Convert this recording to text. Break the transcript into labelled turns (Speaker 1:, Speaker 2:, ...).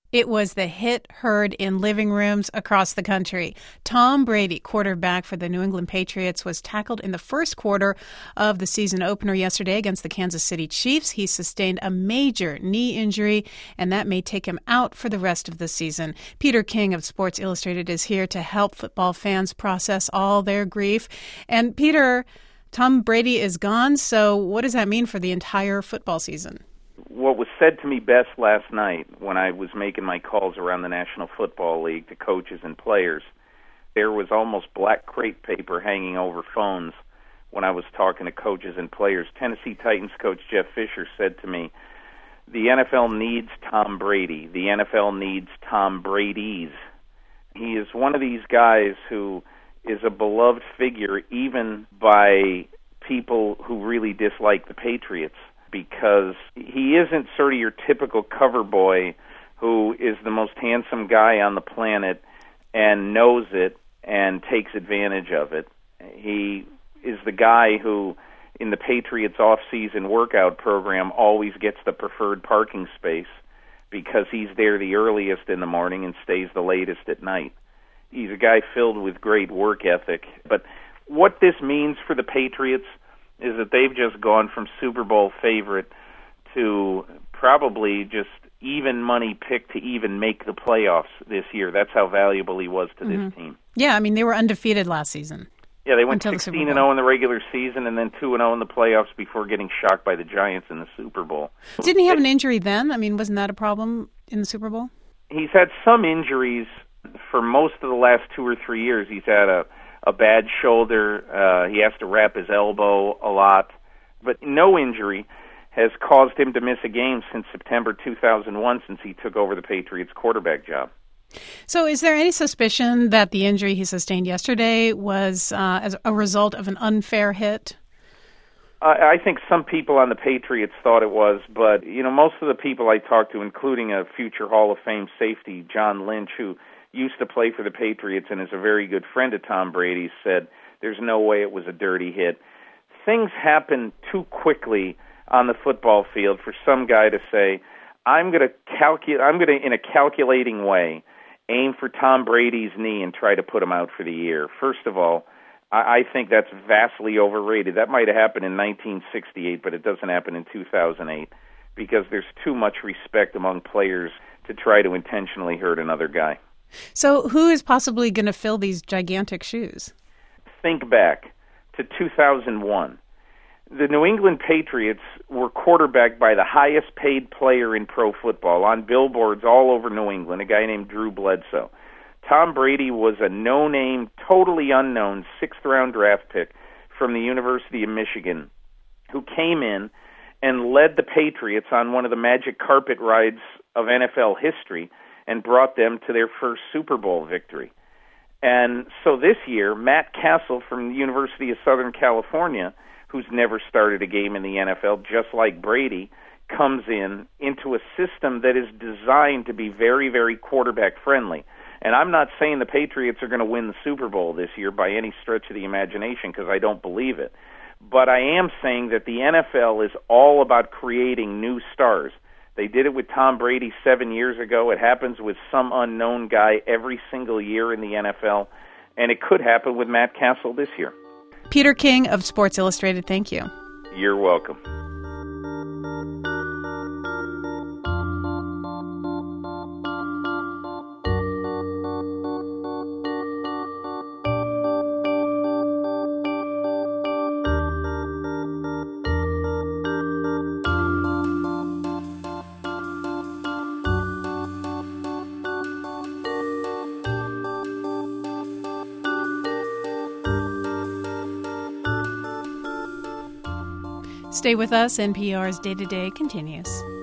Speaker 1: It was the hit heard in living rooms across the country. Tom Brady, quarterback for the New England Patriots, was tackled in the first quarter of the season opener yesterday against the Kansas City Chiefs. He sustained a major knee injury, and that may take him out for the rest of the season. Peter King of Sports Illustrated is here to help football fans process all their grief. And Peter, Tom Brady is gone, so what does that mean for the entire football season?
Speaker 2: What was said to me best last night when I was making my calls around the National Football League to coaches and players, there was almost black crepe paper hanging over phones when I was talking to coaches and players. Tennessee Titans coach Jeff Fisher said to me, the NFL needs Tom Brady. The NFL needs Tom Brady's. He is one of these guys who is a beloved figure even by people who really dislike the Patriots, because he isn't sort of your typical cover boy who is the most handsome guy on the planet and knows it and takes advantage of it. He is the guy who, in the Patriots off-season workout program, always gets the preferred parking space because he's there the earliest in the morning and stays the latest at night. He's a guy filled with great work ethic. But what this means for the Patriots is that they've just gone from Super Bowl favorite to probably just even money pick to even make the playoffs this year. That's how valuable he was to this team.
Speaker 1: Yeah, I mean, they were undefeated last season.
Speaker 2: Yeah, they went 16-0 in the regular season and then 2-0 in the playoffs before getting shocked by the Giants in the Super Bowl.
Speaker 1: Didn't he have an injury then? I mean, wasn't that a problem in the Super Bowl?
Speaker 2: He's had some injuries for most of the last 2 or 3 years. He's had a bad shoulder. He has to wrap his elbow a lot. But no injury has caused him to miss a game since September 2001, since he took over the Patriots quarterback job.
Speaker 1: So is there any suspicion that the injury he sustained yesterday was as a result of an unfair hit?
Speaker 2: I think some people on the Patriots thought it was, but most of the people I talked to, including a future Hall of Fame safety, John Lynch, who used to play for the Patriots and is a very good friend of Tom Brady, said there's no way it was a dirty hit. Things happen too quickly on the football field for some guy to say, I'm going to, in a calculating way, aim for Tom Brady's knee and try to put him out for the year. First of all, I think that's vastly overrated. That might have happened in 1968, but it doesn't happen in 2008 because there's too much respect among players to try to intentionally hurt another guy.
Speaker 1: So who is possibly going to fill these gigantic shoes?
Speaker 2: Think back to 2001. The New England Patriots were quarterbacked by the highest paid player in pro football on billboards all over New England, a guy named Drew Bledsoe. Tom Brady was a no-name, totally unknown sixth-round draft pick from the University of Michigan who came in and led the Patriots on one of the magic carpet rides of NFL history and brought them to their first Super Bowl victory. And so this year, Matt Castle from the University of Southern California, who's never started a game in the NFL, just like Brady, comes into a system that is designed to be very, very quarterback-friendly. And I'm not saying the Patriots are going to win the Super Bowl this year by any stretch of the imagination because I don't believe it. But I am saying that the NFL is all about creating new stars. They did it with Tom Brady 7 years ago. It happens with some unknown guy every single year in the NFL. And it could happen with Matt Castle this year.
Speaker 1: Peter King of Sports Illustrated, thank you.
Speaker 2: You're welcome.
Speaker 1: Stay with us. NPR's Day to Day continues.